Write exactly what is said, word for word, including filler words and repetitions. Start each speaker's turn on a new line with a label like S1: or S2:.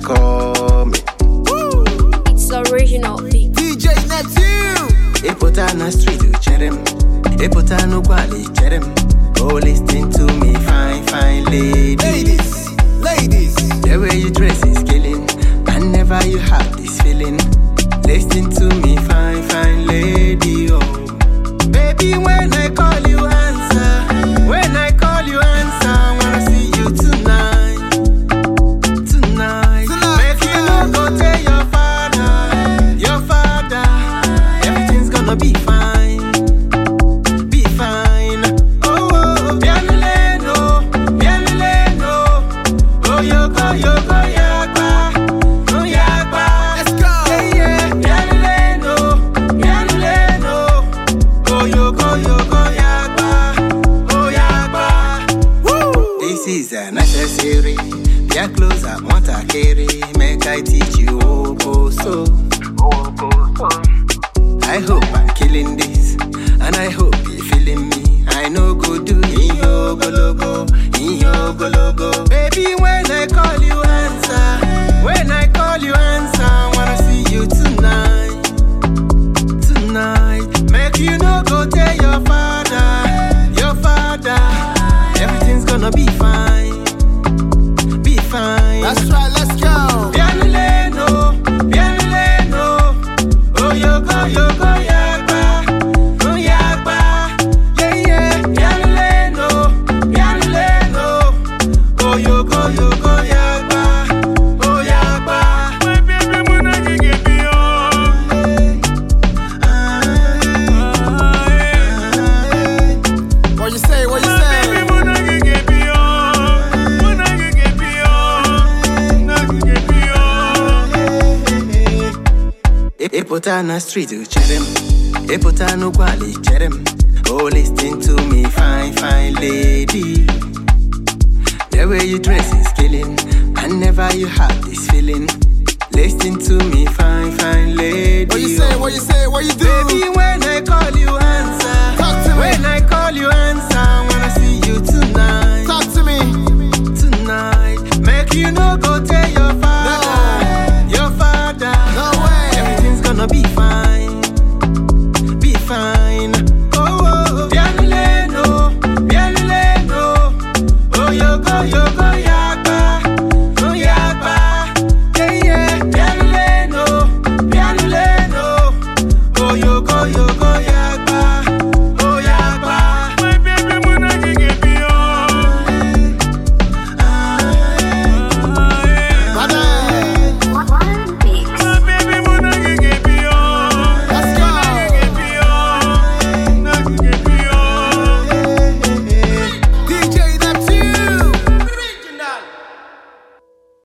S1: call me.
S2: It's original beat.
S3: D J Neptune.
S1: Epotana street to Cherem. Epotano Quali Cherem. Oh, listen to me, fine, fine lady.
S3: Ladies, ladies.
S1: The way you dress is killing. And never you have this feeling. Listen to me, fine, fine lady. Oh, baby, when I call you, answer. When I call you, answer. I wanna see you tonight. Tonight.
S3: Tonight.
S1: Make you no go tell your father. Your father. Everything's gonna be fine. Be fine. Oh, oh, Bianleno. Bianleno. Oh, yo go, yo go, yagba. Oh, yagba.
S3: Let's go.
S1: Yeah, yeah. Bianleno. Bianleno. Oh, yo go, yo go, yagba. Oh, yagba.
S3: Woo.
S1: This is a necessary. Be closer, want I carry. Make I teach you oh, oh, so. I hope I'm killing this, and I hope you're feeling me. I know go do in your go logo, in your go logo. Baby, when I call you, answer. When I call you, answer. I wanna see you tonight, tonight. Make you no go tell your father, your father. Everything's gonna be fine, be fine.
S3: That's right, let's go.
S1: Bianleno, Bianleno. Oh, yo go, yo go, yagba. Oh, yagba. Yeah, yeah. Bianleno, Bianleno. Oh, yo go, yo go, yagba. Oh, yagba.
S4: My baby, when I can get me on.
S3: What you say, what you
S4: My
S3: say?
S4: baby, when I can get me on. When I can get me on. I can get me on.
S1: Epotana street to Cherem. Epotano Quali Cherem. Oh, listen to me, fine, fine lady. The way you dress is killing. And never you have this feeling. Listen to me, fine, fine lady.
S3: What you say, what you say, what you do?
S1: Baby,